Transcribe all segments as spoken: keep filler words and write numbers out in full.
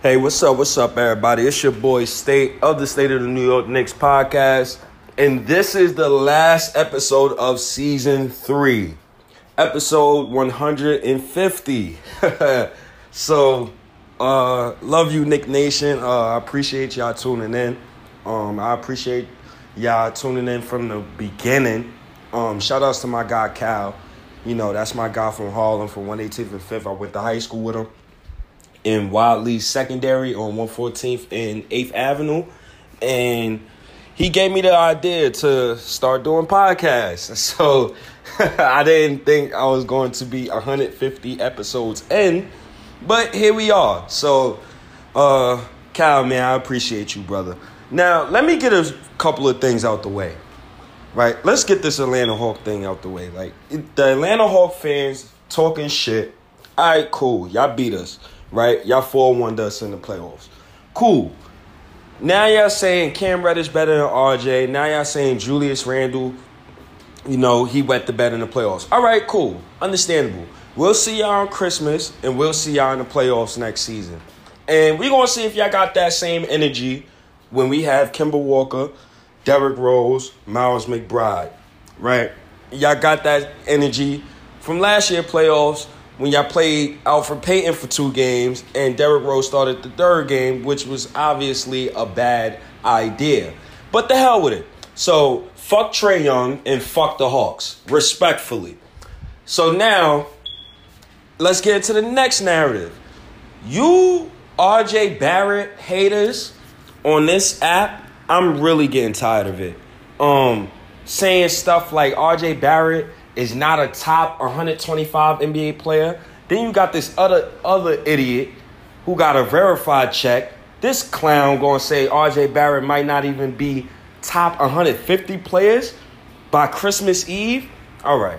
Hey, what's up? What's up, everybody? It's your boy State of the State of the New York Knicks podcast, and this is the last episode of season three, episode one hundred fifty. So, uh, love you, Knick Nation. Uh, I appreciate y'all tuning in. Um, I appreciate y'all tuning in from the beginning. Um, shout outs to my guy Cal. You know, that's my guy from Harlem, from one eighteenth and fifth. I went to high school with him in Wildly Secondary on one fourteenth and eighth Avenue. And he gave me the idea to start doing podcasts. So I didn't think I was going to be one hundred fifty episodes in, but here we are. So, uh, Cal, man, I appreciate you, brother. Now, let me get a couple of things out the way. Right? Let's get this Atlanta Hawk thing out the way. Like, the Atlanta Hawk fans talking shit. All right, cool. Y'all beat us. Right? Y'all four one us in the playoffs. Cool. Now y'all saying Cam Reddish better than R J. Now y'all saying Julius Randle, you know, he wet the bed in the playoffs. All right, cool. Understandable. We'll see y'all on Christmas, and we'll see y'all in the playoffs next season. And we're going to see if y'all got that same energy when we have Kemba Walker, Derrick Rose, Miles McBride. Right? Y'all got that energy from last year's playoffs, when y'all played Alfred Payton for two games and Derrick Rose started the third game, which was obviously a bad idea. But the hell with it. So, fuck Trae Young and fuck the Hawks, respectfully. So now, let's get into the next narrative. You R J Barrett haters on this app, I'm really getting tired of it. Um, saying stuff like R J Barrett is not a top one twenty-five N B A player. Then you got this other other idiot who got a verified check. This clown gonna say R J Barrett might not even be top one fifty players by Christmas Eve. All right.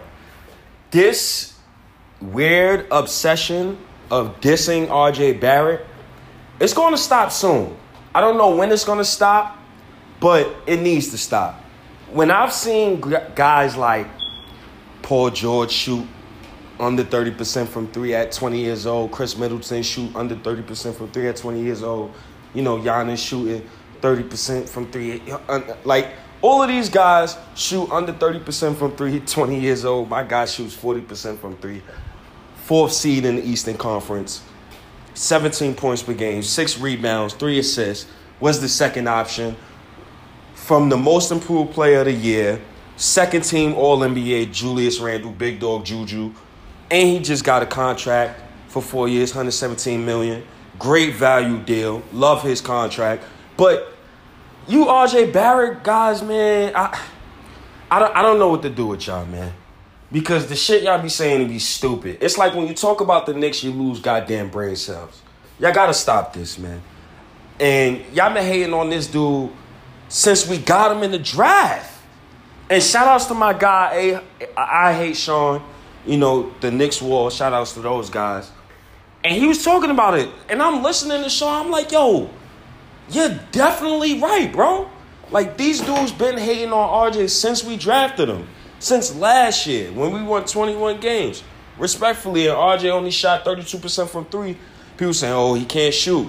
This weird obsession of dissing R J Barrett, it's gonna stop soon. I don't know when it's gonna stop, but it needs to stop. When I've seen guys like Paul George shoot under thirty percent from three at twenty years old. Chris Middleton shoot under thirty percent from three at twenty years old. You know, Giannis shooting thirty percent from three. Like, all of these guys shoot under thirty percent from three at twenty years old. My guy shoots forty percent from three. Fourth seed in the Eastern Conference. seventeen points per game. Six rebounds. Three assists. Was the second option. From the most improved player of the year. Second team All N B A, Julius Randle, Big Dog Juju. And he just got a contract for four years, one hundred seventeen million dollars. Great value deal. Love his contract. But you R J Barrett guys, man, I, I, don't, I don't know what to do with y'all, man. Because the shit y'all be saying be stupid. It's like when you talk about the Knicks, you lose goddamn brain cells. Y'all got to stop this, man. And y'all been hating on this dude since we got him in the draft. And shout-outs to my guy, I, I Hate Sean, you know, the Knicks Wall. Shout-outs to those guys. And he was talking about it. And I'm listening to Sean. I'm like, yo, you're definitely right, bro. Like, these dudes been hating on R J since we drafted him. Since last year when we won twenty-one games. Respectfully, and R J only shot thirty-two percent from three. People saying, oh, he can't shoot.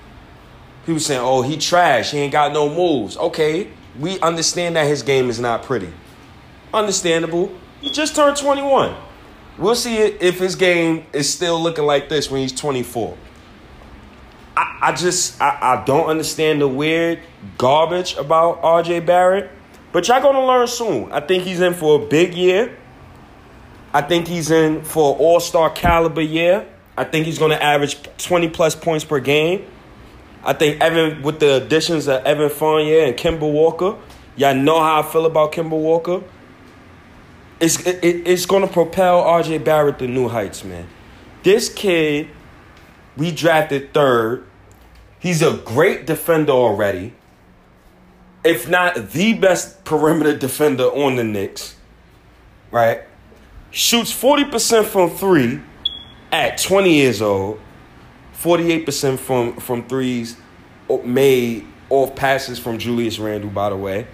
People saying, oh, he trash. He ain't got no moves. Okay. We understand that his game is not pretty. Understandable. He just turned twenty-one. We'll see if his game is still looking like this when he's twenty-four. I, I just, I, I don't understand the weird garbage about R J Barrett. But y'all going to learn soon. I think he's in for a big year. I think he's in for an all-star caliber year. I think he's going to average twenty-plus points per game. I think Evan, with the additions of Evan Fournier and Kemba Walker, y'all know how I feel about Kemba Walker. It's it, it's going to propel R J Barrett to new heights, man. This kid, we drafted third. He's a great defender already. If not the best perimeter defender on the Knicks, right? Shoots forty percent from three at twenty years old. forty-eight percent from, from threes made off passes from Julius Randle, by the way.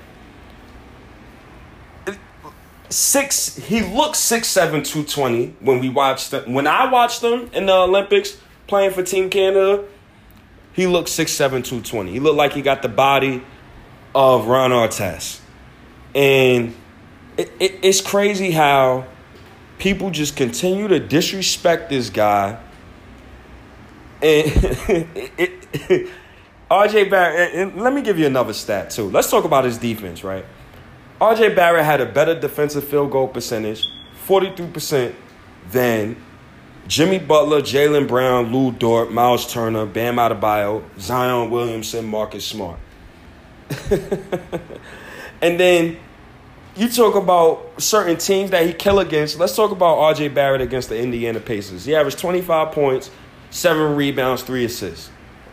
Six, he looks six seven, two twenty when we watched them. When I watched them in the Olympics playing for Team Canada, he looked six seven, two twenty. He looked like he got the body of Ron Artest. And it, it, it's crazy how people just continue to disrespect this guy. And it, it, R J Barrett, and let me give you another stat too. Let's talk about his defense, right? R J Barrett had a better defensive field goal percentage, forty-three percent, than Jimmy Butler, Jaylen Brown, Lou Dort, Miles Turner, Bam Adebayo, Zion Williamson, Marcus Smart. And then you talk about certain teams that he kill against. Let's talk about R J Barrett against the Indiana Pacers. He averaged twenty-five points, seven rebounds, three assists.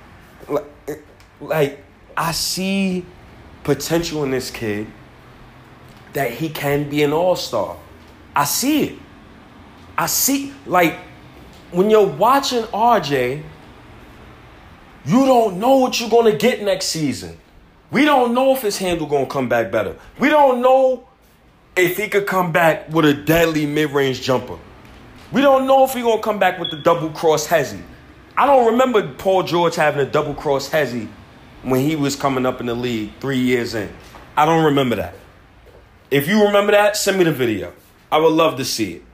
Like, I see potential in this kid that he can be an all-star. I see it. I see, like, when you're watching R J, you don't know what you're going to get next season. We don't know if his handle going to come back better. We don't know if he could come back with a deadly mid-range jumper. We don't know if he going to come back with the double-cross hezzy. I don't remember Paul George having a double-cross hezzy when he was coming up in the league three years in. I don't remember that. If you remember that, send me the video. I would love to see it.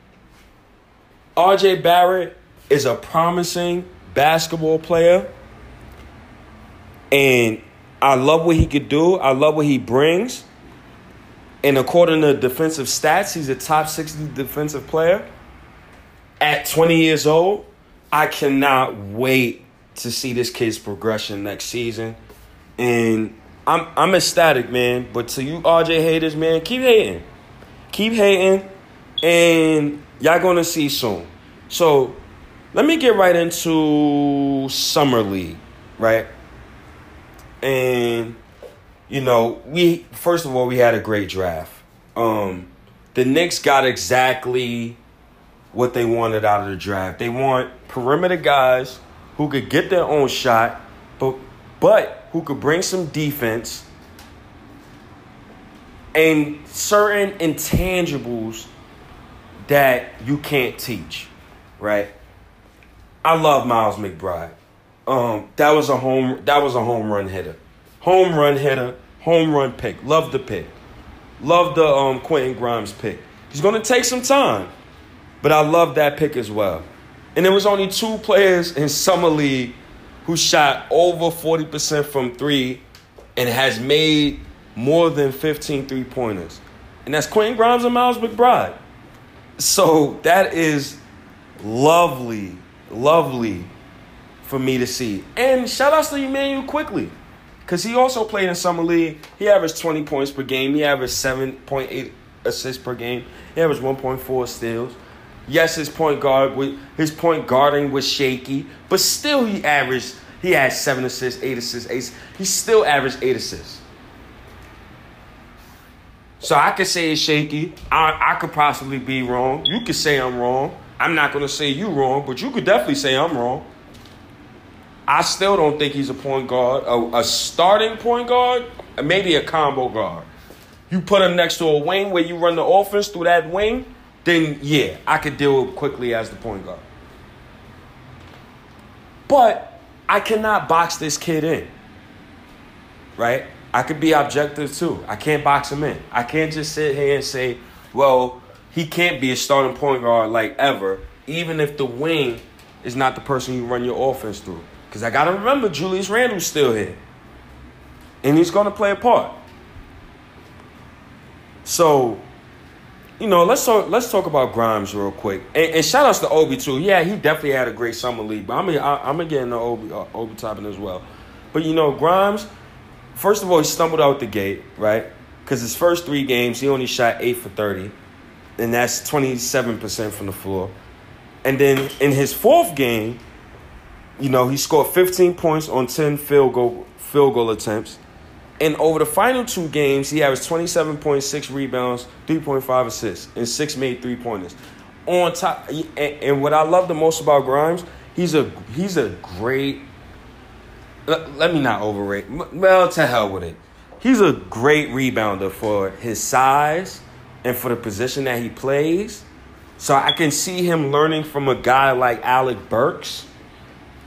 R J Barrett is a promising basketball player. And I love what he could do. I love what he brings. And according to defensive stats, he's a top sixty defensive player. At twenty years old, I cannot wait to see this kid's progression next season. And I'm I'm ecstatic, man. But to you R J haters, man, keep hating. Keep hating. And y'all going to see soon. So let me get right into Summer League, right? And, you know, we first of all, we had a great draft. Um, the Knicks got exactly what they wanted out of the draft. They want perimeter guys who could get their own shot, but but who could bring some defense and certain intangibles that you can't teach, right? I love Miles McBride. Um, that was a home. That was a home run hitter, home run hitter, home run pick. Love the pick. Love the um, Quentin Grimes pick. He's going to take some time, but I love that pick as well. And there was only two players in Summer League who shot over forty percent from three and has made more than fifteen three-pointers. And that's Quentin Grimes and Miles McBride. So that is lovely, lovely for me to see. And shout outs to Emmanuel Quickley, because he also played in Summer League. He averaged twenty points per game. He averaged seven point eight assists per game. He averaged one point four steals. Yes, his point guard his point guarding was shaky, but still he averaged he had seven assists, eight assists, eight. He still averaged eight assists. So I could say it's shaky. I, I could possibly be wrong. You could say I'm wrong. I'm not going to say you wrong, but you could definitely say I'm wrong. I still don't think he's a point guard, a, a starting point guard, maybe a combo guard. You put him next to a wing where you run the offense through that wing, then yeah, I could deal with Quickley as the point guard. But I cannot box this kid in, right? I could be objective too. I can't box him in. I can't just sit here and say, well, he can't be a starting point guard like ever, even if the wing is not the person you run your offense through. Because I got to remember Julius Randle's still here. And he's going to play a part. So, you know, let's talk, let's talk about Grimes real quick. And, and shout outs to Obi, too. Yeah, he definitely had a great summer league. But I'm going I'm to get into Obi, uh, Obi Toppin as well. But, you know, Grimes, first of all, he stumbled out the gate, right? Because his first three games, he only shot eight for thirty. And that's twenty-seven percent from the floor. And then in his fourth game, you know, he scored fifteen points on ten field goal field goal attempts. And over the final two games, he averaged twenty-seven point six rebounds, three point five assists, and six made three-pointers. On top, and, and what I love the most about Grimes, he's a he's a great. Let, let me not overrate. Well, to hell with it. He's a great rebounder for his size and for the position that he plays. So I can see him learning from a guy like Alec Burks.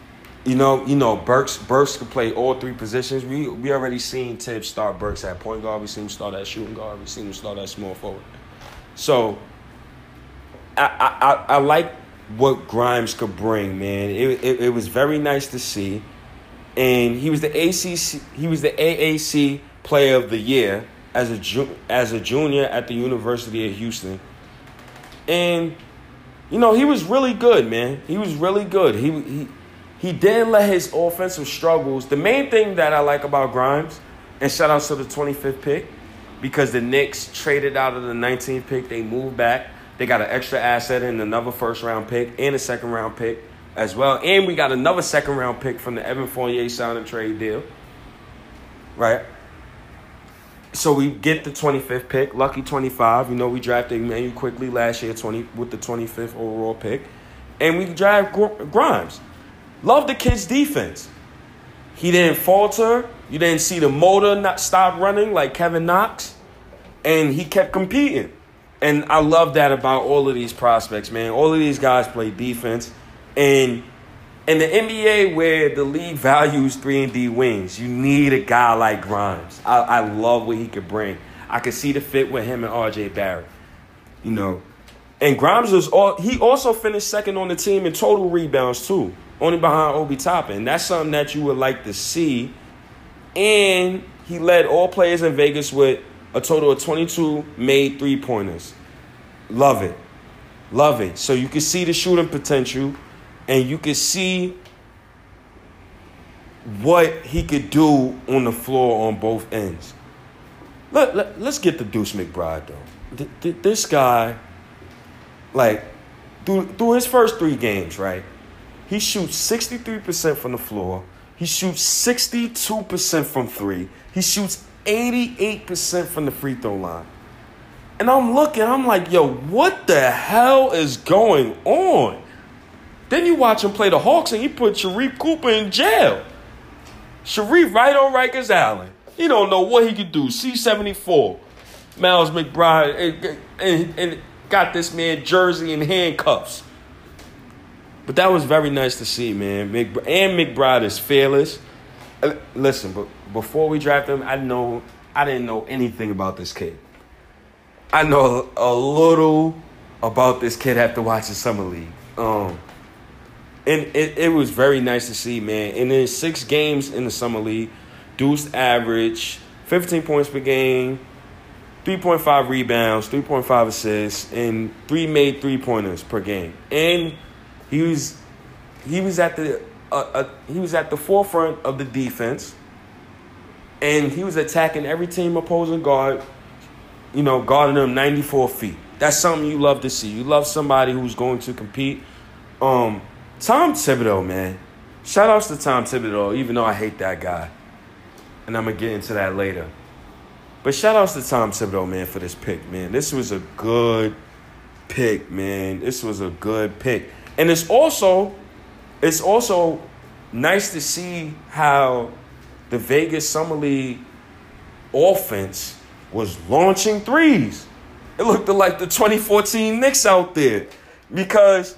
You know, you know, Burks Burks could play all three positions. We we already seen Tibbs start Burks at point guard. We seen him start at shooting guard. We seen him start at small forward. So I I, I, I like what Grimes could bring, man. It, it it was very nice to see. And he was the A C C he was the A A C Player of the Year as a ju- as a junior at the University of Houston. And you know, he was really good, man. He was really good. He he He didn't let his offensive struggles. The main thing that I like about Grimes, and shout out to the twenty-fifth pick, because the Knicks traded out of the nineteenth pick. They moved back. They got an extra asset in another first-round pick and a second-round pick as well. And we got another second-round pick from the Evan Fournier sign and trade deal. Right? So we get the twenty-fifth pick, lucky twenty-five. You know, we drafted Emmanuel Quickley last year twenty with the twenty-fifth overall pick. And we draft Grimes. Love the kid's defense. He didn't falter. You didn't see the motor not stop running like Kevin Knox. And he kept competing. And I love that about all of these prospects, man. All of these guys play defense. And in the N B A, where the league values three and D wings, you need a guy like Grimes. I, I love what he could bring. I could see the fit with him and R J Barrett. You know. And Grimes was all, he also finished second on the team in total rebounds, too. Only behind Obi Toppin. That's something that you would like to see. And he led all players in Vegas with a total of twenty-two made three-pointers. Love it. Love it. So you can see the shooting potential, and you can see what he could do on the floor on both ends. Let, let, let's get to Deuce McBride, though. Th- th- this guy, like, through, through his first three games, right? He shoots sixty-three percent from the floor. He shoots sixty-two percent from three. He shoots eighty-eight percent from the free throw line. And I'm looking, I'm like, yo, what the hell is going on? Then you watch him play the Hawks and he put Sharif Cooper in jail. Sharif right on Rikers Island. He don't know what he could do. C seventy-four. Miles McBride and, and, and got this man jersey and handcuffs. But that was very nice to see, man. McBride, and McBride is fearless. Uh, listen, but before we draft him, I know I didn't know anything about this kid. I know a, a little about this kid after watching Summer League. Um, and it, it was very nice to see, man. And in six games in the Summer League, Deuce averaged fifteen points per game, three point five rebounds, three point five assists, and three made three-pointers per game. And He was, he was at the, uh, uh, he was at the forefront of the defense, and he was attacking every team opposing guard. You know, guarding them ninety-four feet. That's something you love to see. You love somebody who's going to compete. Um, Tom Thibodeau, man. Shout outs to Tom Thibodeau, even though I hate that guy, and I'm gonna get into that later. But shout outs to Tom Thibodeau, man, for this pick, man. This was a good pick, man. This was a good pick. And it's also, it's also nice to see how the Vegas Summer League offense was launching threes. It looked like the twenty fourteen Knicks out there. Because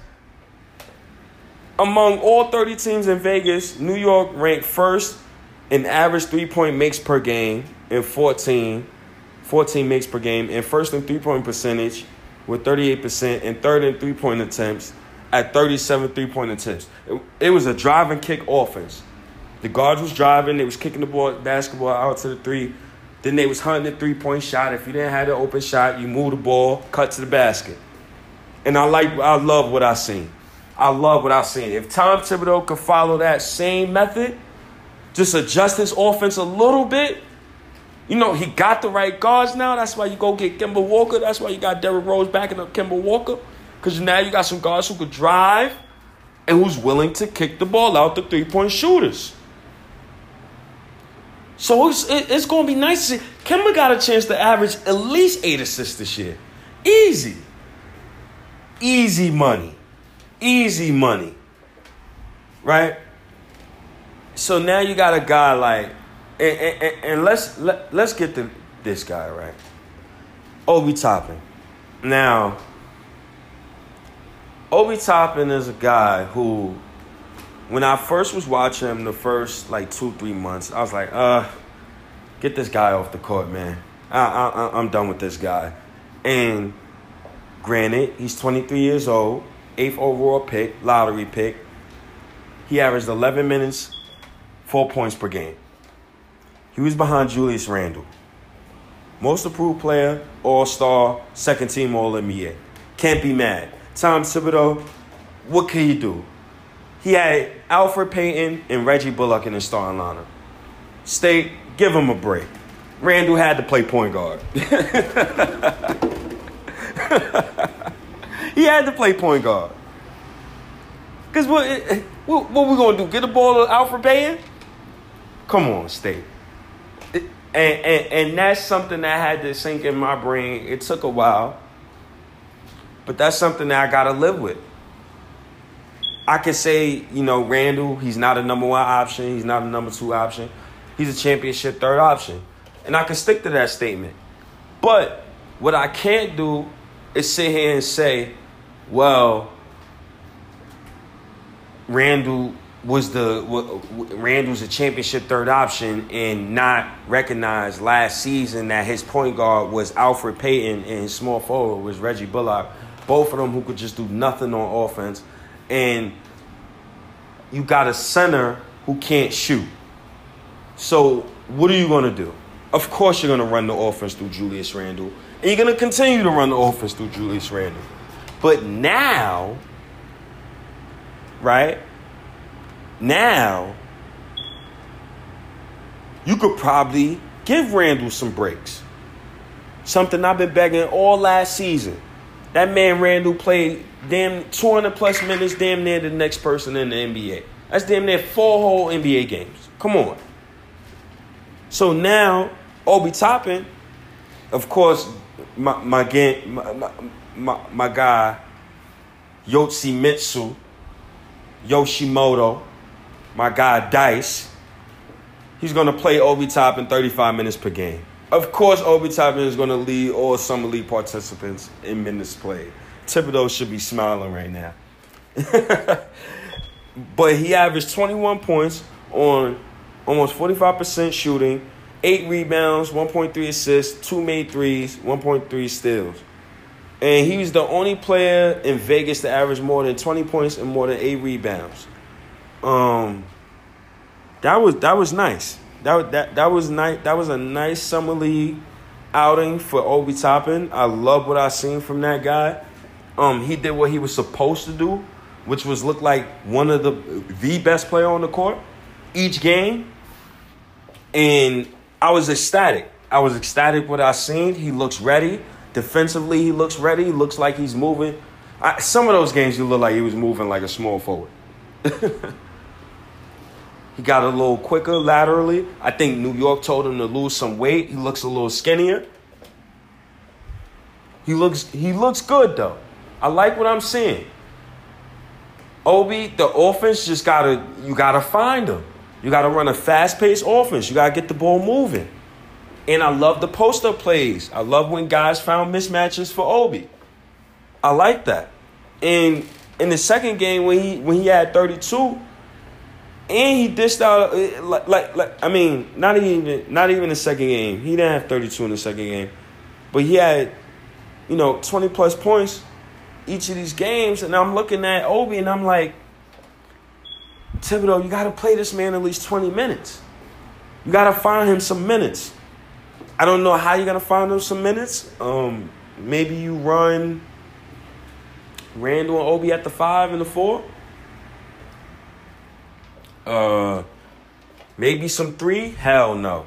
among all thirty teams in Vegas, New York ranked first in average three-point makes per game in fourteen, fourteen makes per game, and first in three-point percentage with thirty-eight percent, and third in three-point attempts at thirty-seven three-point attempts. It, it was a drive and kick offense. The guards was driving. They was kicking the ball, basketball out to the three. Then they was hunting the three-point shot. If you didn't have the open shot, you move the ball, cut to the basket. And I like, I love what I seen. I love what I seen. If Tom Thibodeau could follow that same method, just adjust his offense a little bit. You know, he got the right guards now. That's why you go get Kemba Walker. That's why you got Derrick Rose backing up Kemba Walker. Because now you got some guards who could drive and who's willing to kick the ball out to three-point shooters. So it's, it's going to be nice to see. Kemba got a chance to average at least eight assists this year. Easy. Easy money. Easy money. Right? So now you got a guy like, and, and, and let's let, let's get to this guy, right? Obi Toppin. Now, Obi Toppin is a guy who when I first was watching him the first, like, two, three months, I was like, uh, get this guy off the court, man. I, I, I'm done with this guy. And granted, he's twenty-three years old, eighth overall pick, lottery pick. He averaged eleven minutes, four points per game. He was behind Julius Randle. Most improved player, all-star, second team All-N B A. Can't be mad. Tom Thibodeau, what can you do? He had Alfred Payton and Reggie Bullock in his starting lineup. State, give him a break. Randle had to play point guard. He had to play point guard. Because what, what, what we going to do? Get the ball to Alfred Payton? Come on, State. And, and, and that's something that had to sink in my brain. It took a while. But that's something that I got to live with. I could say, you know, Randle, he's not a number one option. He's not a number two option. He's a championship third option. And I can stick to that statement. But what I can't do is sit here and say, well, Randle was the Randle's a championship third option and not recognize last season that his point guard was Alfred Payton and his small forward was Reggie Bullock. Both of them who could just do nothing on offense. And you got a center who can't shoot. So what are you going to do? Of course you're going to run the offense through Julius Randle. And you're going to continue to run the offense through Julius Randle. But now, right, now, you could probably give Randle some breaks. Something I've been begging all last season. That man Randle played damn two hundred plus minutes, damn near the next person in the N B A. That's damn near four whole N B A games. Come on. So now, Obi Toppin, of course, my my my, my, my guy, Yoshimitsu, Yoshimoto, my guy Dice, he's going to play Obi Toppin thirty-five minutes per game. Of course, Obi Toppin is going to lead all Summer League participants in minutes played. Thibodeau should be smiling right now. But he averaged twenty-one points on almost forty-five percent shooting, eight rebounds, one point three assists, two made threes, one point three steals. And he was the only player in Vegas to average more than twenty points and more than eight rebounds. Um, that was that was nice. That that that was nice. That was a nice summer league outing for Obi Toppin. I love what I seen from that guy. Um, he did what he was supposed to do, which was look like one of the the best player on the court each game. And I was ecstatic. I was ecstatic what I seen. He looks ready. Defensively, he looks ready. He looks like he's moving. I, some of those games, he looked like he was moving like a small forward. He got a little quicker laterally. I think New York told him to lose some weight. He looks a little skinnier. He looks he looks good, though. I like what I'm seeing. Obi, the offense just gotta you gotta find him. You gotta run a fast-paced offense. You gotta get the ball moving. And I love the post-up plays. I love when guys found mismatches for Obi. I like that. And in the second game when he when he had thirty-two, and he dished out like, like like I mean, not even not even the second game. He didn't have thirty-two in the second game. But he had, you know, twenty plus points each of these games. And I'm looking at Obi and I'm like, Thibodeau, you gotta play this man at least twenty minutes. You gotta find him some minutes. I don't know how you're going to find him some minutes. Um, maybe you run Randle and Obi at the five and the four. Uh, maybe some three? Hell no.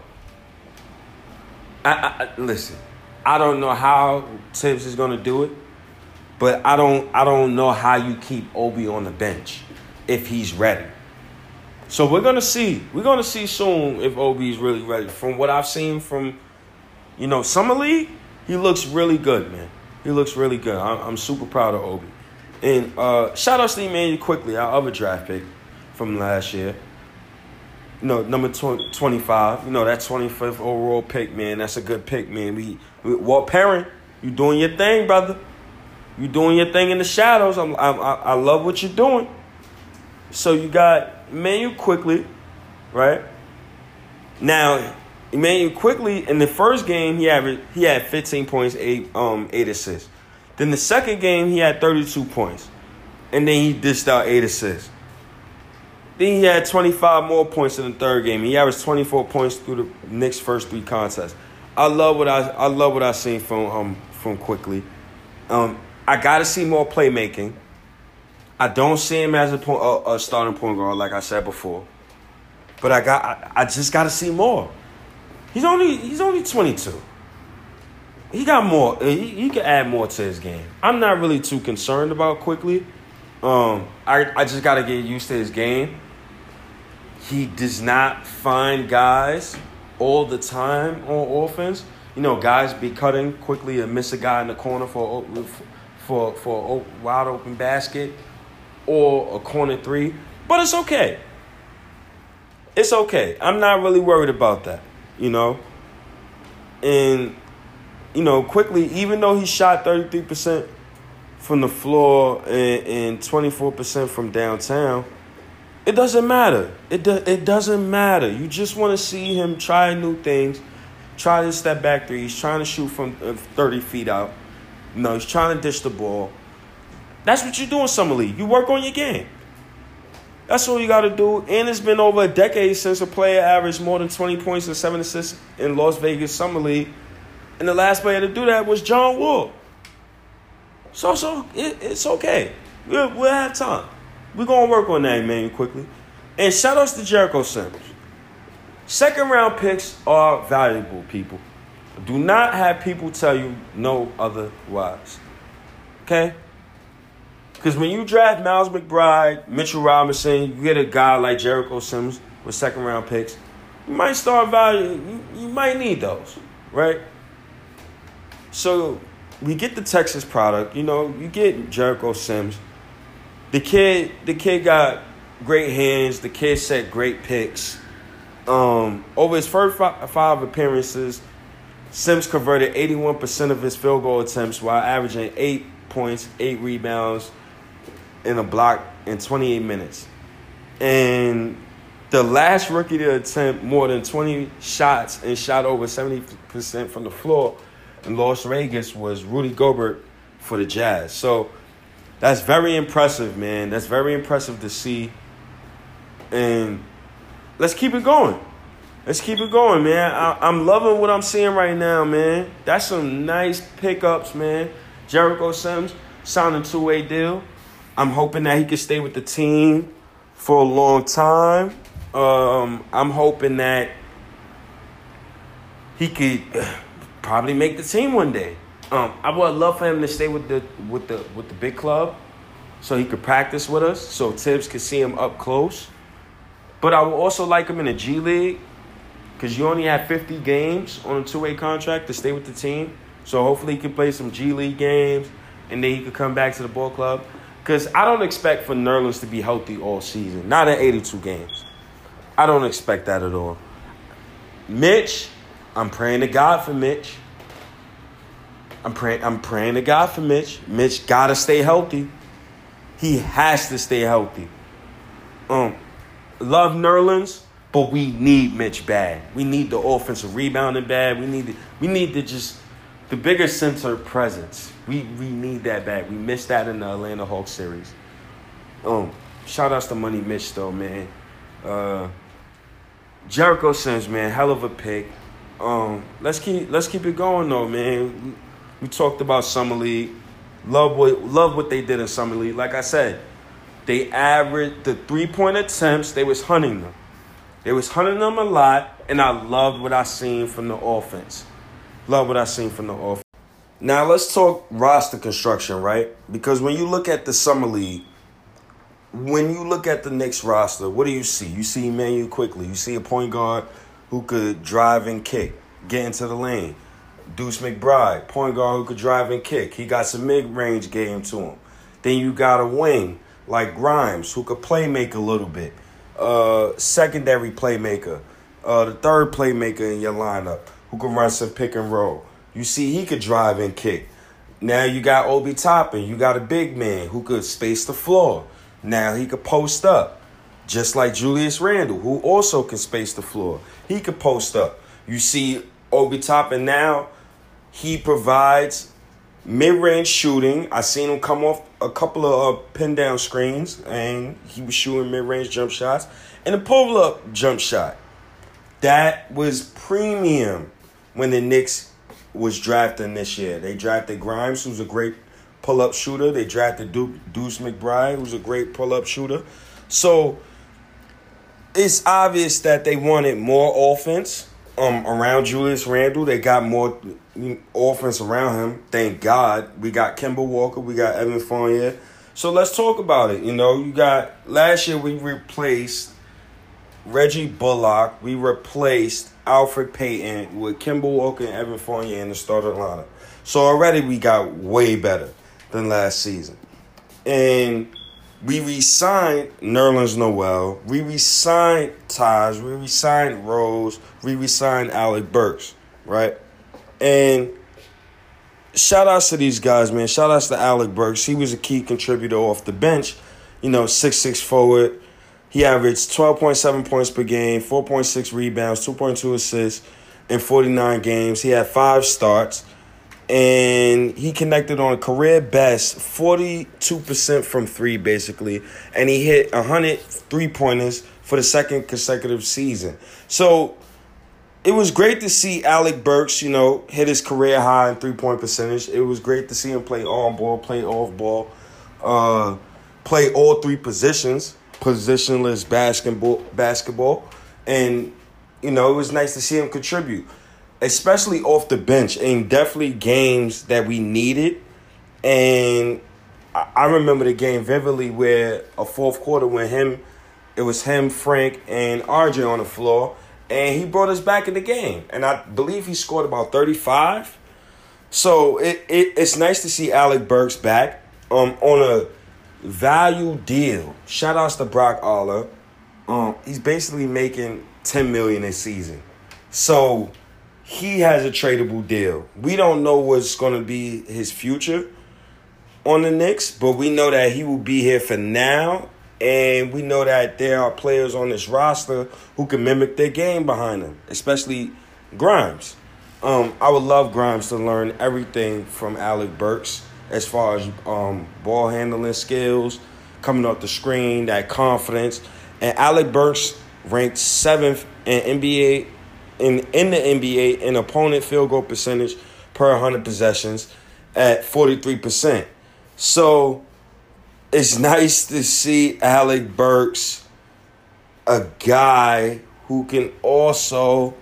I, I, I listen, I don't know how Tibbs is going to do it, but I don't I don't know how you keep Obi on the bench if he's ready. So we're going to see. We're going to see soon if Obi is really ready. From what I've seen from You know, Summer League, he looks really good, man. He looks really good. I'm, I'm super proud of Obi. And uh, shout out to Emmanuel Quickley, our other draft pick from last year. You know, number twenty-five. You know, that twenty-fifth overall pick, man. That's a good pick, man. We, we Walt Perrin, you doing your thing, brother. You doing your thing in the shadows. I'm, I, I, I love what you're doing. So you got Immanuel Quickley, right? Now, Immanuel Quickley in the first game he had he had fifteen points, eight um eight assists. Then the second game he had thirty-two points, and then he dished out eight assists. Then he had twenty-five more points in the third game. He averaged twenty-four points through the Knicks' first three contests. I love what I I love what I seen from um from Quickley. Um, I gotta see more playmaking. I don't see him as a, point, a, a starting point guard, like I said before. But I got I, I just gotta see more. He's only he's only twenty-two. He got more. He, he can add more to his game. I'm not really too concerned about Quickley. Um, I I just gotta get used to his game. He does not find guys all the time on offense. You know, guys be cutting quickly and miss a guy in the corner for for for a wide open basket or a corner three. But it's okay. It's okay. I'm not really worried about that, you know. And, you know, Quickley, even though he shot thirty-three percent from the floor and, and twenty-four percent from downtown, it doesn't matter. It, do, it doesn't matter. You just want to see him try new things, try to step back three. He's trying to shoot from thirty feet out. You know, he's trying to dish the ball. That's what you do in Summer League. You work on your game. That's all you got to do. And it's been over a decade since a player averaged more than twenty points and seven assists in Las Vegas Summer League. And the last player to do that was John Wall. So, so it, it's okay. We'll, we'll have time. We're going to work on that, man, quickly. And shout-outs to Jericho Sims. Second-round picks are valuable, people. Do not have people tell you no otherwise. Okay? Because when you draft Miles McBride, Mitchell Robinson, you get a guy like Jericho Sims with second-round picks, you might start value. You, you might need those, right? So we get the Texas product. You know, you get Jericho Sims. The kid, the kid got great hands. The kid set great picks. Um, over his first five, five appearances, Sims converted eighty-one percent of his field goal attempts while averaging eight points, eight rebounds, and a block in twenty-eight minutes. And the last rookie to attempt more than twenty shots and shot over seventy percent from the floor in Las Vegas was Rudy Gobert for the Jazz. So that's very impressive, man. That's very impressive to see. And let's keep it going. Let's keep it going, man. I, I'm loving what I'm seeing right now, man. That's some nice pickups, man. Jericho Sims signed a two-way deal. I'm hoping that he can stay with the team for a long time. Um, I'm hoping that he could probably make the team one day. Um, I would love for him to stay with the with the with the big club, so he could practice with us, so Tibbs could see him up close. But I would also like him in the G League, because you only have fifty games on a two-way contract to stay with the team. So hopefully he can play some G League games, and then he could come back to the ball club. Because I don't expect for Nerlens to be healthy all season, not in eighty-two games. I don't expect that at all. Mitch, I'm praying to God for Mitch. I'm praying. I'm praying to God for Mitch. Mitch gotta stay healthy. He has to stay healthy. Um, love Nerlens, but we need Mitch bad. We need the offensive rebounding bad. We need the, we need to just the bigger center presence. We we need that bad. We missed that in the Atlanta Hawks series. Um, shout outs to Money Mitch though, man. Uh, Jericho Sims, man, hell of a pick. Um, let's keep let's keep it going though, man. We, we talked about Summer League. Love what love what they did in Summer League. Like I said, they averaged the three-point attempts. They was hunting them. They was hunting them a lot, and I loved what I seen from the offense. Love what I seen from the offense. Now let's talk roster construction, right? Because when you look at the Summer League, when you look at the Knicks roster, what do you see? You see Immanuel Quickley. You see a point guard who could drive and kick, get into the lane. Deuce McBride, point guard who could drive and kick. He got some mid-range game to him. Then you got a wing like Grimes who could play make a little bit. Uh, secondary playmaker. Uh, the third playmaker in your lineup who can run some pick and roll. You see he could drive and kick. Now you got Obi Toppin. You got a big man who could space the floor. Now he could post up. just like Julius Randle, who also can space the floor. He could post up. You see Obi Toppin now, he provides mid-range shooting. I seen him come off a couple of uh, pin-down screens, and he was shooting mid-range jump shots. And a pull-up jump shot. That was premium when the Knicks was drafting this year. They drafted Grimes, who's a great pull-up shooter. They drafted Duke, Deuce McBride, who's a great pull-up shooter. So it's obvious that they wanted more offense um, around Julius Randle. They got more offense around him. Thank God. We got Kemba Walker. We got Evan Fournier. So let's talk about it. You know, you got last year we replaced Reggie Bullock. We replaced Alfred Payton with Kemba Walker and Evan Fournier in the starting lineup. So already we got way better than last season. And we re-signed Nerlens Noel. We re-signed Taj. We re-signed Rose. We re-signed Alec Burks, right? And shout outs to these guys, man. Shout outs to Alec Burks. He was a key contributor off the bench. You know, six six forward. He averaged twelve point seven points per game, four point six rebounds, two point two assists in forty-nine games. He had five starts, and he connected on a career best forty-two percent from three, basically, and he hit one hundred three-pointers for the second consecutive season. So it was great to see Alec Burks, you know, hit his career high in three-point percentage. It was great to see him play on ball, play off ball, uh, play all three positions. Positionless basketball, basketball, and you know it was nice to see him contribute, especially off the bench, and definitely games that we needed. And I remember the game vividly where a fourth quarter when him, it was him, Frank, and R J on the floor, and he brought us back in the game. And I believe he scored about thirty-five. So it, it it's nice to see Alec Burks back um on a value deal. Shout outs to Brock Aller. Um, he's basically making ten million dollars a season. So he has a tradable deal. We don't know what's going to be his future on the Knicks, but we know that he will be here for now, and we know that there are players on this roster who can mimic their game behind him, especially Grimes. Um, I would love Grimes to learn everything from Alec Burks as far as um, ball handling skills, coming off the screen, that confidence. And Alec Burks ranked seventh in N B A in, in the N B A in opponent field goal percentage per one hundred possessions at forty-three percent. So it's nice to see Alec Burks, a guy who can also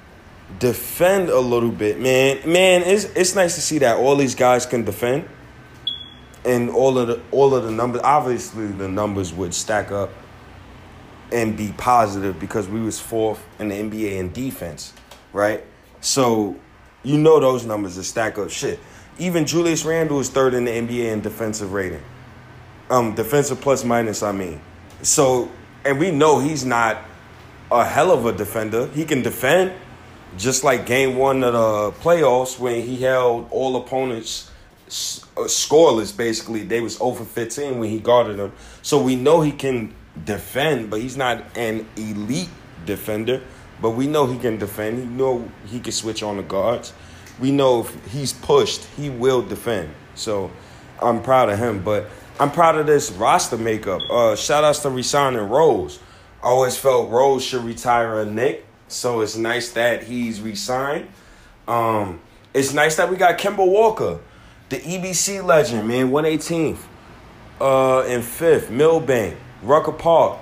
defend a little bit, man. Man, it's it's nice to see that all these guys can defend. And all of the all of the numbers, obviously the numbers would stack up and be positive because we was fourth in the N B A in defense, right? So you know those numbers will stack up shit. Even Julius Randle is third in the N B A in defensive rating. Um, defensive plus minus, I mean. So, and we know he's not a hell of a defender. He can defend, just like game one of the playoffs when he held all opponents scoreless, basically. They was zero for fifteen when he guarded them. So we know he can defend, but he's not an elite defender. But we know he can defend. We know he can switch on the guards. We know if he's pushed, he will defend. So I'm proud of him. But I'm proud of this roster makeup. Uh, shout outs to re-signing Rose. I always felt Rose should retire a Knick. So it's nice that he's re-signed. Um, it's nice that we got Kemba Walker. The E B C legend, man, one eighteenth uh, and fifth, Millbank, Rucker Park,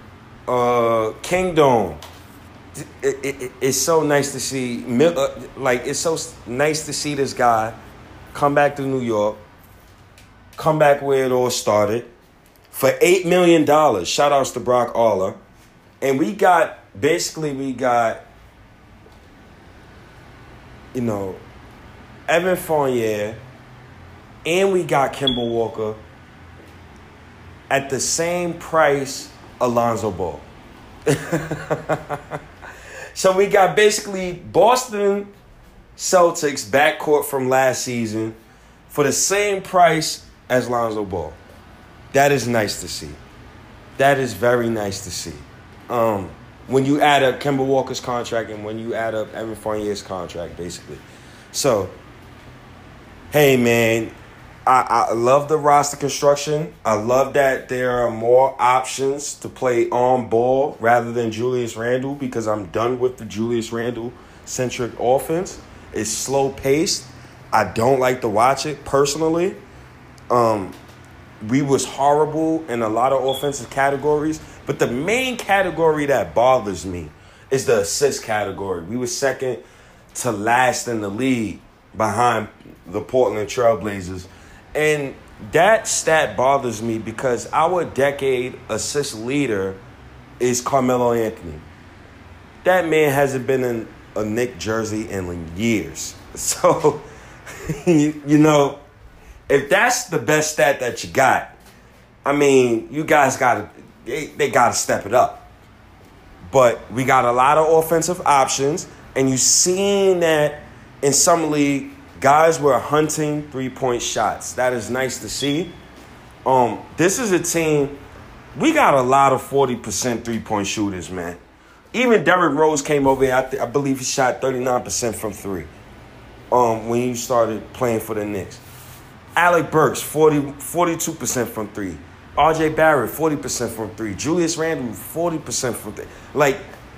uh, Kingdom. It, it, it, it's so nice to see, uh, like, it's so nice to see this guy come back to New York, come back where it all started, for eight million dollars. Shout outs to Brock Aller. And we got, basically, we got, you know, Evan Fournier, and we got Kemba Walker at the same price Alonzo Ball. So we got basically Boston Celtics backcourt from last season for the same price as Lonzo Ball. That is nice to see. that is very nice to see. Um, when you add up Kemba Walker's contract and when you add up Evan Fournier's contract, basically. So, hey, man, I, I love the roster construction. I love that there are more options to play on ball rather than Julius Randle because I'm done with the Julius Randle-centric offense. It's slow-paced. I don't like to watch it personally. Um, we was horrible in a lot of offensive categories, but the main category that bothers me is the assist category. We were second to last in the league behind the Portland Trailblazers. And that stat bothers me because our decade assist leader is Carmelo Anthony. That man hasn't been in a Knick jersey in years. So, you, you know, if that's the best stat that you got, I mean, you guys got to, they, they got to step it up. But we got a lot of offensive options, and you seen that in some league, guys were hunting three-point shots. That is nice to see. Um, this is a team, we got a lot of forty percent three-point shooters, man. Even Derrick Rose came over here. I, th- I believe he shot thirty-nine percent from three um, when he started playing for the Knicks. Alec Burks, forty, forty-two percent from three. R J Barrett, forty percent from three. Julius Randle, forty percent from three. Like,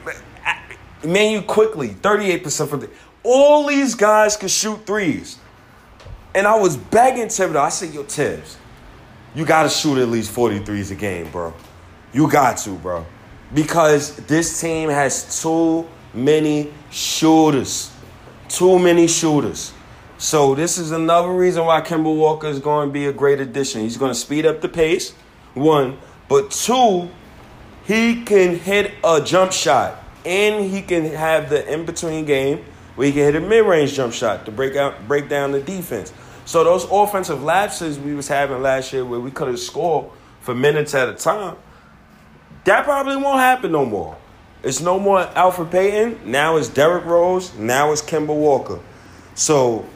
Manu Quickly, thirty-eight percent from three. All these guys can shoot threes. And I was begging Thibodeau. I said, yo, Tibbs, you got to shoot at least forty threes a game, bro. You got to, bro. Because this team has too many shooters. Too many shooters. So this is another reason why Kemba Walker is going to be a great addition. He's going to speed up the pace, one. But two, he can hit a jump shot. And he can have the in-between game where he can hit a mid-range jump shot to break out, break down the defense. So those offensive lapses we was having last year where we could have scored for minutes at a time, that probably won't happen no more. It's no more Alfred Payton. Now it's Derrick Rose. Now it's Kemba Walker. So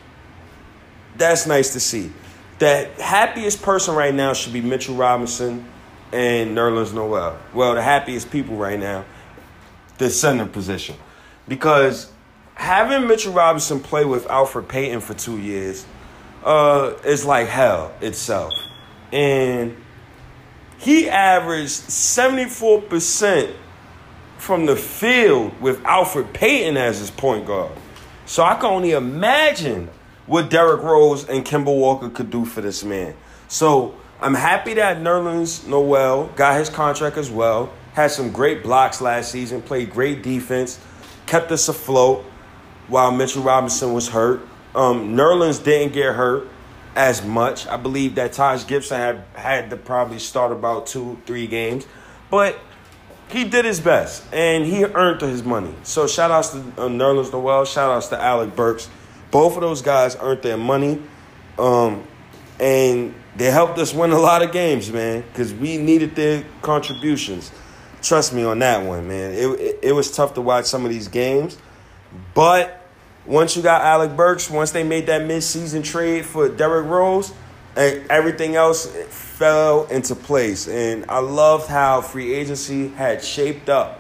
that's nice to see. The happiest person right now should be Mitchell Robinson and Nerlens Noel. Well, the happiest people right now, the center position. Because having Mitchell Robinson play with Alfred Payton for two years uh, is like hell itself. And he averaged seventy-four percent from the field with Alfred Payton as his point guard. So I can only imagine what Derrick Rose and Kemba Walker could do for this man. So I'm happy that Nerlens Noel got his contract as well. Had some great blocks last season, played great defense, kept us afloat while Mitchell Robinson was hurt. Um, Nerlens didn't get hurt as much. I believe that Taj Gibson had, had to probably start about two, three games. But he did his best, and he earned his money. So shout-outs to uh, Nerlens Noel, shout-outs to Alec Burks. Both of those guys earned their money, um, and they helped us win a lot of games, man, because we needed their contributions. Trust me on that one, man. It, it it was tough to watch some of these games. But once you got Alec Burks, once they made that mid-season trade for Derrick Rose, everything else fell into place. And I loved how free agency had shaped up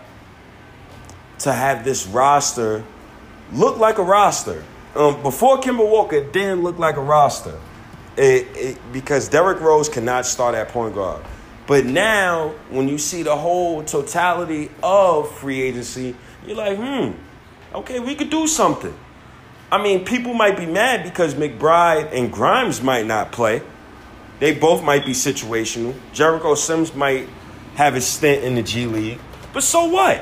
to have this roster look like a roster. Um, before Kemba Walker, it didn't look like a roster it, it, because Derrick Rose cannot start at point guard. But now, when you see the whole totality of free agency, you're like, hmm, okay, we could do something. I mean, people might be mad because McBride and Grimes might not play. They both might be situational. Jericho Sims might have a stint in the G League. But so what?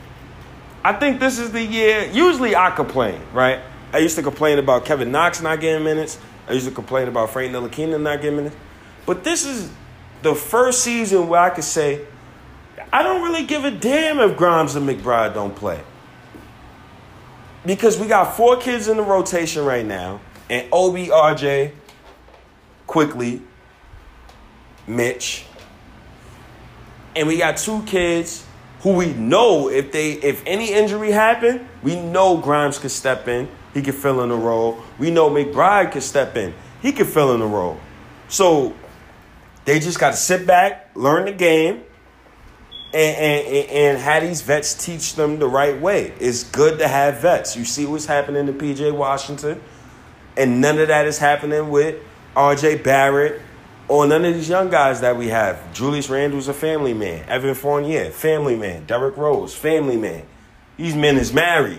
I think this is the year. Usually I complain, right? I used to complain about Kevin Knox not getting minutes. I used to complain about Frank Ntilikina not getting minutes. But this is the first season where I could say, I don't really give a damn if Grimes and McBride don't play. Because we got four kids in the rotation right now, and Obi, R J, Quickly, Mitch, and we got two kids who we know if they if any injury happened, we know Grimes could step in. He could fill in the role. We know McBride could step in. He could fill in the role. So They just got to sit back, learn the game, and, and, and have these vets teach them the right way. It's good to have vets. You see what's happening to P J Washington, and none of that is happening with R J Barrett or none of these young guys that we have. Julius Randle's a family man. Evan Fournier, family man. Derrick Rose, family man. These men is married.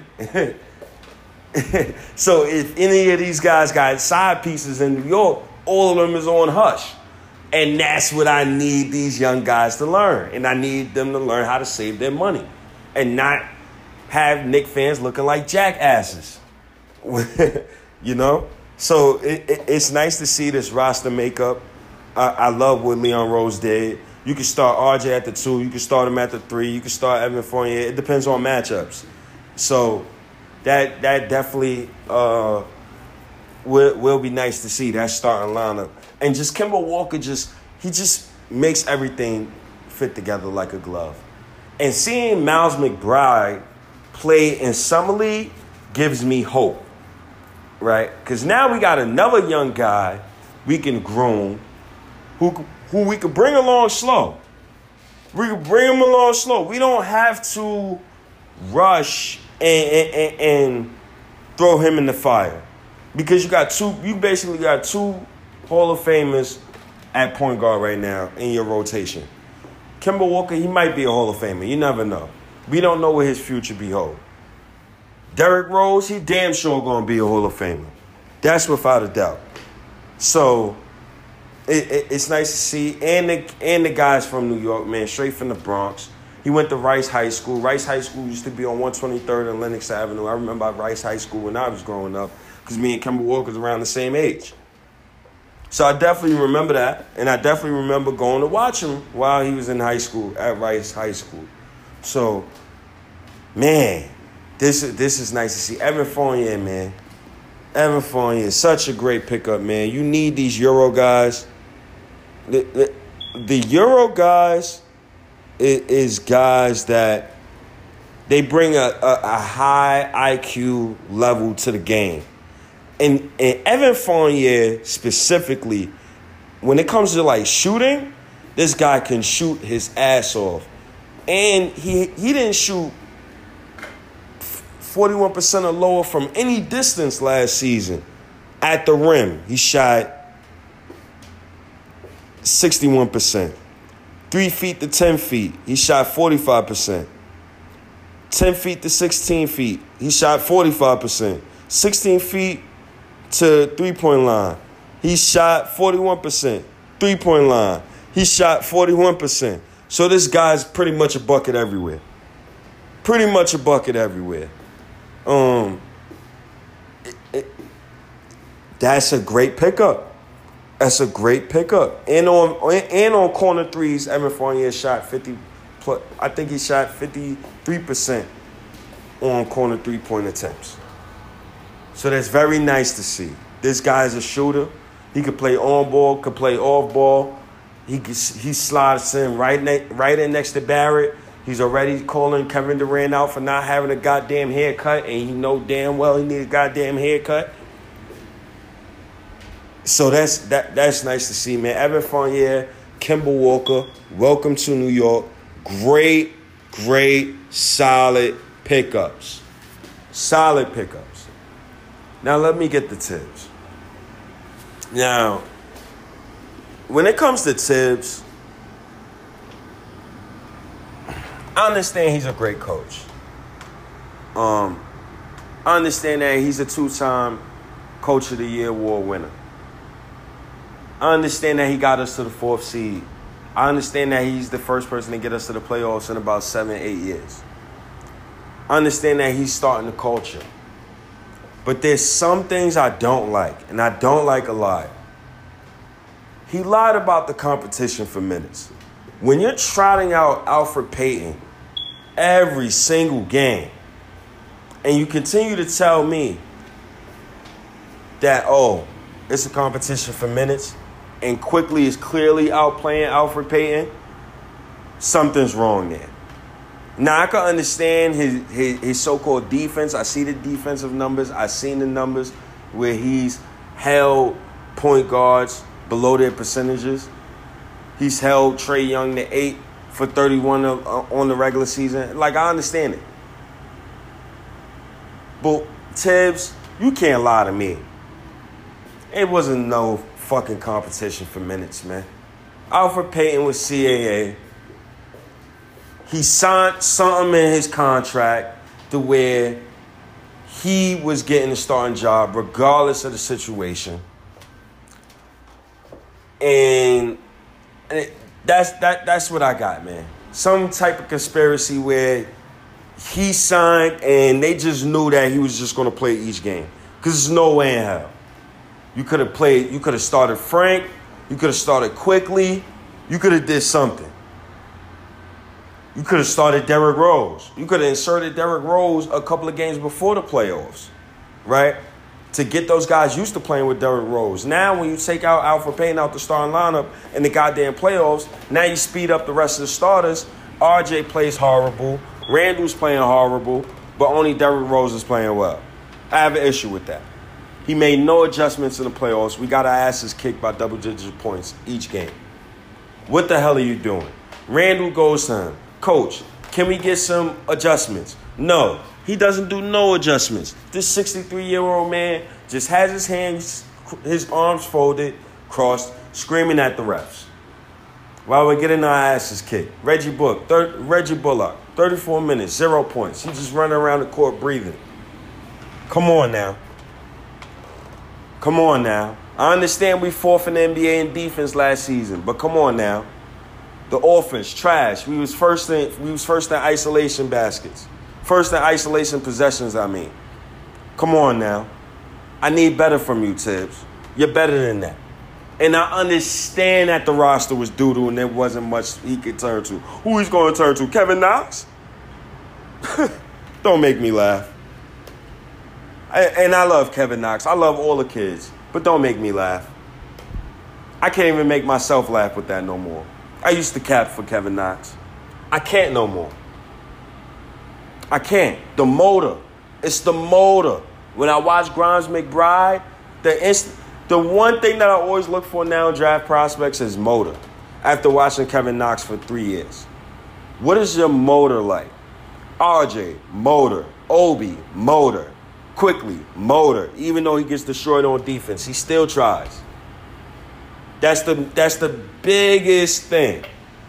So if any of these guys got side pieces in New York, all of them is on hush. And that's what I need these young guys to learn. And I need them to learn how to save their money and not have Knicks fans looking like jackasses. You know? So it, it, it's nice to see this roster makeup. I, I love what Leon Rose did. You can start R J at the two. You can start him at the three. You can start Evan Fournier. It depends on matchups. So that that definitely uh, will, will be nice to see, that starting lineup. And just Kemba Walker, just he just makes everything fit together like a glove. And seeing Miles McBride play in Summer League gives me hope, right? Because now we got another young guy we can groom who who we could bring along slow. We could bring him along slow. We don't have to rush and, and, and throw him in the fire. Because you got two, you basically got two Hall of Famers at point guard right now in your rotation. Kemba Walker, he might be a Hall of Famer. You never know. We don't know what his future beholds. Derrick Rose, he damn sure going to be a Hall of Famer. That's without a doubt. So it, it, it's nice to see. And the, and the guys from New York, man, straight from the Bronx. He went to Rice High School. Rice High School used to be on one twenty-third and Lenox Avenue. I remember Rice High School when I was growing up because me and Kemba Walker was around the same age. So I definitely remember that, and I definitely remember going to watch him while he was in high school at Rice High School. So, man, this, this is nice to see. Evan Fournier, man. Evan Fournier is such a great pickup, man. You need these Euro guys. The, the, the Euro guys is, is guys that they bring a, a, a high I Q level to the game. And, and Evan Fournier specifically, when it comes to like shooting, this guy can shoot his ass off. And he he didn't shoot forty-one percent or lower from any distance last season. At the rim, he shot sixty-one percent. Three feet to ten feet, he shot forty-five percent. ten feet to sixteen feet, he shot forty-five percent. sixteen feet to three-point line, he shot forty-one percent. Three-point line, he shot forty-one percent. So this guy's pretty much a bucket everywhere. Pretty much a bucket everywhere. Um, it, it, that's a great pickup. That's a great pickup. And on and on corner threes, Evan Fournier shot fifty plus. I think he shot fifty-three percent on corner three-point attempts. So that's very nice to see. This guy's a shooter. He could play on ball, could play off ball. He he slides in right ne- right in next to Barrett. He's already calling Kevin Durant out for not having a goddamn haircut, and he know damn well he needs a goddamn haircut. So that's that that's nice to see, man. Evan Fournier, Kemba Walker, welcome to New York. Great, great, solid pickups. Solid pickups. Now let me get the Tibbs. Now, when it comes to Tibbs, I understand he's a great coach. Um, I understand that he's a two-time Coach of the Year award winner. I understand that he got us to the fourth seed. I understand that he's the first person to get us to the playoffs in about seven, eight years. I understand that he's starting the culture. But there's some things I don't like, and I don't like a lot. He lied about the competition for minutes. When you're trotting out Alfred Payton every single game, and you continue to tell me that, oh, it's a competition for minutes, and Quickly is clearly outplaying Alfred Payton, something's wrong there. Now, I can understand his, his, his so-called defense. I see the defensive numbers. I've seen the numbers where he's held point guards below their percentages. He's held Trae Young to eight for thirty-one on the regular season. Like, I understand it. But, Tibbs, you can't lie to me. It wasn't no fucking competition for minutes, man. Elfrid Payton was C A A. He signed something in his contract to where he was getting a starting job regardless of the situation. And it, that's that that's what I got, man. Some type of conspiracy where he signed and they just knew that he was just going to play each game. Because there's no way in hell. You could have played, you could have started Frank. You could have started quickly. You could have did something. You could have started Derrick Rose. You could have inserted Derrick Rose a couple of games before the playoffs, right? To get those guys used to playing with Derrick Rose. Now, when you take out Elfrid Payton out the starting lineup in the goddamn playoffs, now you speed up the rest of the starters. R J plays horrible. Randall's playing horrible, but only Derrick Rose is playing well. I have an issue with that. He made no adjustments in the playoffs. We got our asses kicked by double-digit points each game. What the hell are you doing? Randall goes to him. Coach, can we get some adjustments? No, he doesn't do no adjustments. This sixty-three-year-old man just has his hands, his arms folded, crossed, screaming at the refs. While we're getting our asses kicked. Reggie Bullock, thir- Reggie Bullock, thirty-four minutes, zero points. He just running around the court breathing. Come on now. Come on now. I understand we fourth in the N B A in defense last season, but come on now. The offense, trash. We was first in we was first in isolation baskets. First in isolation possessions, I mean. Come on now. I need better from you, Tibbs. You're better than that. And I understand that the roster was doo-doo and there wasn't much he could turn to. Who he's going to turn to? Kevin Knox? Don't make me laugh. I, and I love Kevin Knox. I love all the kids. But don't make me laugh. I can't even make myself laugh with that no more. I used to cap for Kevin Knox. I can't no more. I can't. The motor. It's the motor. When I watch Grimes McBride, the inst- the one thing that I always look for now in draft prospects is motor. After watching Kevin Knox for three years. What is your motor like? R J, motor. Obi, motor. Quickly, motor. Even though he gets destroyed on defense, he still tries. That's the that's the biggest thing.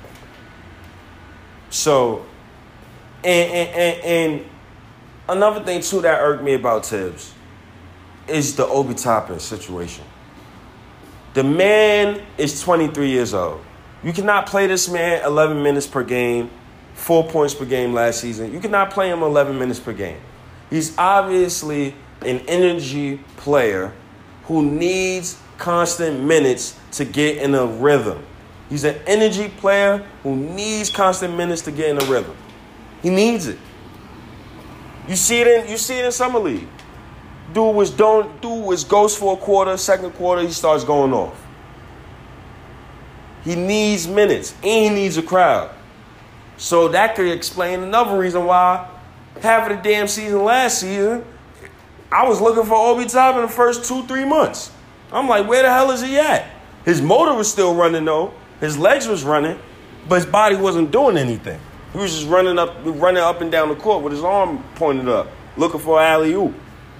So, and and, and, and another thing too that irked me about Tibbs is the Obi Toppin situation. The man is twenty-three years old. You cannot play this man eleven minutes per game, four points per game last season. You cannot play him eleven minutes per game. He's obviously an energy player who needs constant minutes to get in a rhythm. He's an energy player who needs constant minutes to get in a rhythm. He needs it. You see it in you see it in Summer League. Dude was don't dude was ghost for a quarter, second quarter, he starts going off. He needs minutes and he needs a crowd. So that could explain another reason why half of the damn season last season, I was looking for Obi Toppin in the first two, three months. I'm like, where the hell is he at? His motor was still running though. His legs was running, but his body wasn't doing anything. He was just running up, running up and down the court with his arm pointed up, looking for an alley-oop.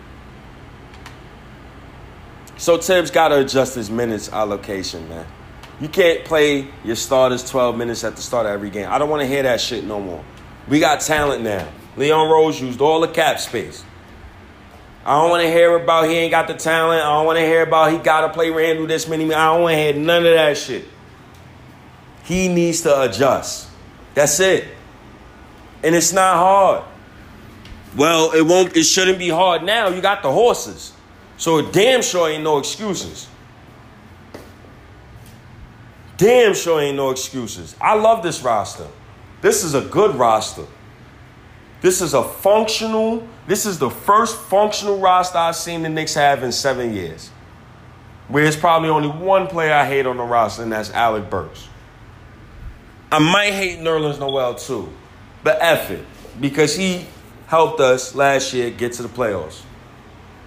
So Tibbs got to adjust his minutes allocation, man. You can't play your starters twelve minutes at the start of every game. I don't want to hear that shit no more. We got talent now. Leon Rose used all the cap space. I don't want to hear about he ain't got the talent. I don't want to hear about he got to play Randall this many. I don't want to hear none of that shit. He needs to adjust. That's it. And it's not hard. Well, it won't. It shouldn't be hard now. You got the horses. So damn sure ain't no excuses. Damn sure ain't no excuses. I love this roster. This is a good roster. This is a functional, this is the first functional roster I've seen the Knicks have in seven years. Where there's probably only one player I hate on the roster, and that's Alec Burks. I might hate Nerlens Noel too, but F it, because he helped us last year get to the playoffs.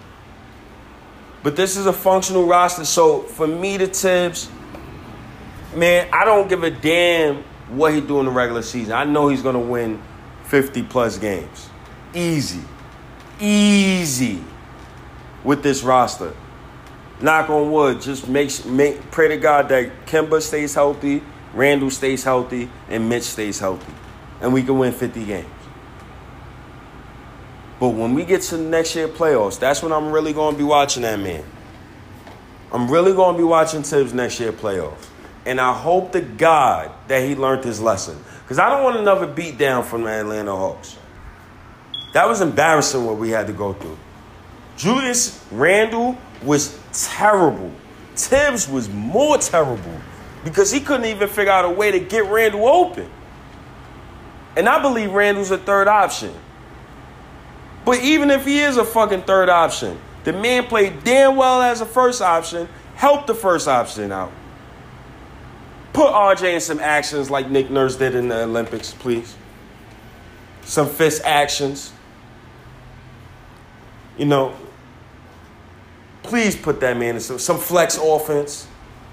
But this is a functional roster, so for me to Tibbs, man, I don't give a damn what he do in the regular season. I know he's going to win fifty-plus games. Easy. Easy. With this roster. Knock on wood. Just make, make pray to God that Kemba stays healthy, Randall stays healthy, and Mitch stays healthy. And we can win fifty games. But when we get to the next year playoffs, that's when I'm really going to be watching that man. I'm really going to be watching Tibbs next year playoffs. And I hope to God that he learned his lesson. Because I don't want another beatdown from the Atlanta Hawks. That was embarrassing what we had to go through. Julius Randle was terrible. Tibbs was more terrible because he couldn't even figure out a way to get Randle open. And I believe Randle's a third option. But even if he is a fucking third option, the man played damn well as a first option, helped the first option out. Put R J in some actions like Nick Nurse did in the Olympics, please. Some fist actions. You know, please put that man in some, some flex offense.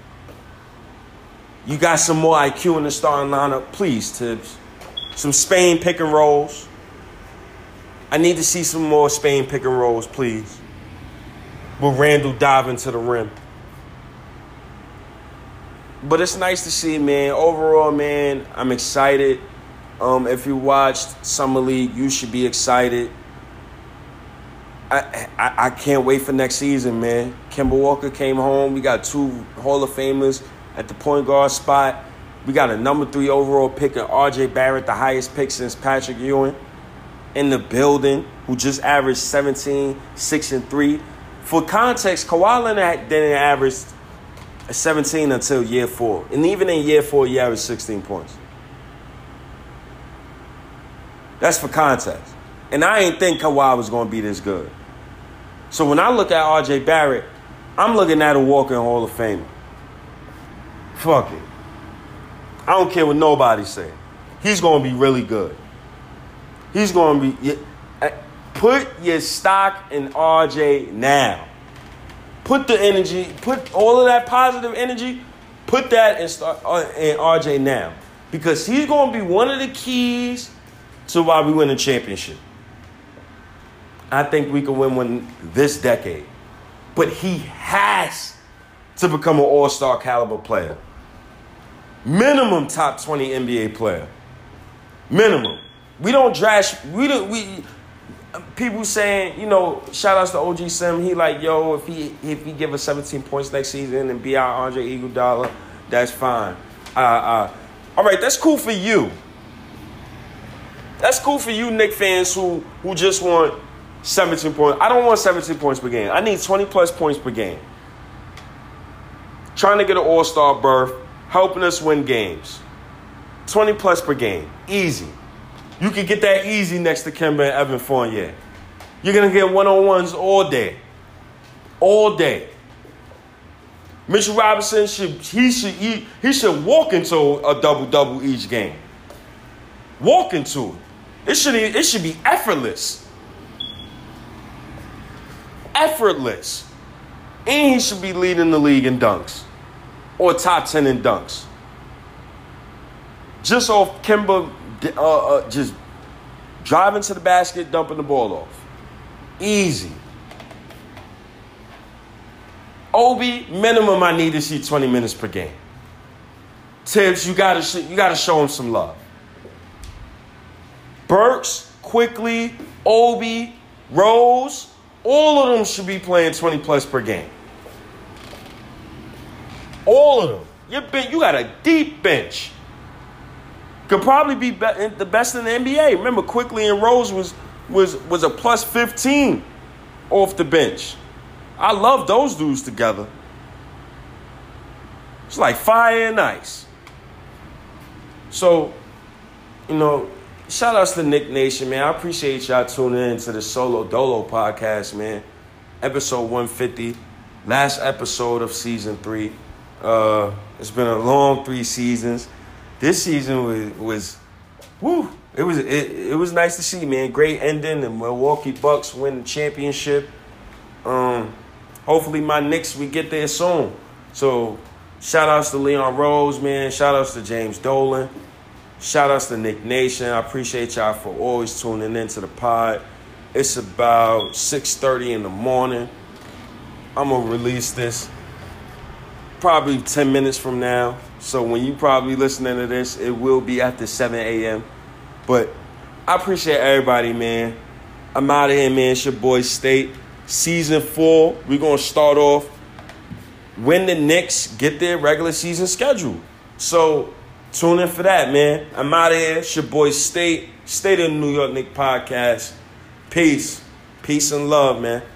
You got some more I Q in the starting lineup. Please, Tibbs. Some Spain pick and rolls. I need to see some more Spain pick and rolls, please. With Randle diving to the rim. But it's nice to see, man. Overall, man, I'm excited. Um, if you watched Summer League, you should be excited. I, I I can't wait for next season, man. Kemba Walker came home. We got two Hall of Famers at the point guard spot. We got a number three overall pick in R J Barrett, the highest pick since Patrick Ewing, in the building, who just averaged seventeen, six, and three. For context, Kawhi Leonard didn't average seventeen until year four. And even in year four, he averaged sixteen points. That's for context. And I ain't think Kawhi was going to be this good. So when I look at R J Barrett, I'm looking at a walking Hall of Fame. Fuck it. I don't care what nobody say. He's going to be really good. He's going to be... Put your stock in R J now. Put the energy, put all of that positive energy, put that in, start, in R J now. Because he's going to be one of the keys to why we win a championship. I think we can win one this decade. But he has to become an all-star caliber player. Minimum top twenty N B A player. Minimum. We don't trash, we don't, we... People saying, you know, shout outs to O G Sim. He like, yo, if he if he give us seventeen points next season and be our Andre Iguodala, that's fine. Uh, uh, all right, that's cool for you. That's cool for you, Knick fans who who just want seventeen points. I don't want seventeen points per game. I need twenty plus points per game. Trying to get an all-star berth, helping us win games. twenty plus per game, easy. You can get that easy next to Kemba and Evan Fournier. You're going to get one-on-ones all day. All day. Mitchell Robinson, should he should he, he should walk into a double-double each game. Walk into it. It should, it should be effortless. Effortless. And he should be leading the league in dunks. Or top ten in dunks. Just off Kemba... Uh, uh, just driving to the basket, dumping the ball off. Easy. Obi, minimum I need to see twenty minutes per game. Tibbs, you gotta sh- you gotta show him some love. Burks, Quickly, Obi, Rose, all of them should be playing twenty plus per game. All of them. Your ben- you got a deep bench. Could probably be, be the best in the N B A. Remember, Quickly and Rose was was was a plus fifteen off the bench. I love those dudes together. It's like fire and ice. So, you know, shout outs to Knick Nation, man. I appreciate y'all tuning in to the Solo Dolo podcast, man. Episode one fifty, last episode of season three. Uh, it's been a long three seasons. This season was, was woo, it was it, it was nice to see, man. Great ending. The Milwaukee Bucks win the championship. Um, hopefully my Knicks, we get there soon. So Shout outs to Leon Rose, man. Shout outs to James Dolan. Shout outs to Nick Nation. I appreciate y'all for always tuning into the pod. It's about six thirty in the morning. I'm going to release this probably ten minutes from now. So when you probably listening to this, it will be after seven a.m. But I appreciate everybody, man. I'm out of here, man. It's your boy State. Season four, we're going to start off when the Knicks get their regular season schedule. So tune in for that, man. I'm out of here. It's your boy State. State of the New York Knicks podcast. Peace. Peace and love, man.